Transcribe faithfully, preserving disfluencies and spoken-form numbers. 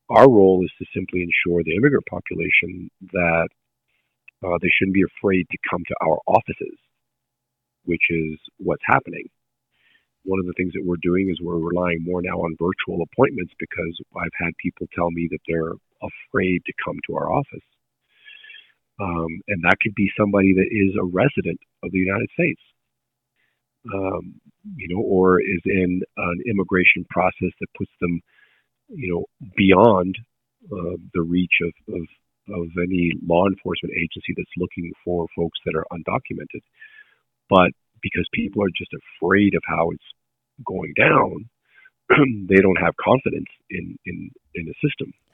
our role is to simply ensure the immigrant population that uh, they shouldn't be afraid to come to our offices, which is what's happening. One of the things that we're doing is we're relying more now on virtual appointments because I've had people tell me that they're afraid to come to our office. Um, and that could be somebody that is a resident of the United States, um, you know, or is in an immigration process that puts them, you know, beyond uh, the reach of, of of any law enforcement agency that's looking for folks that are undocumented. But because people are just afraid of how it's going down, they don't have confidence in, in, in the system.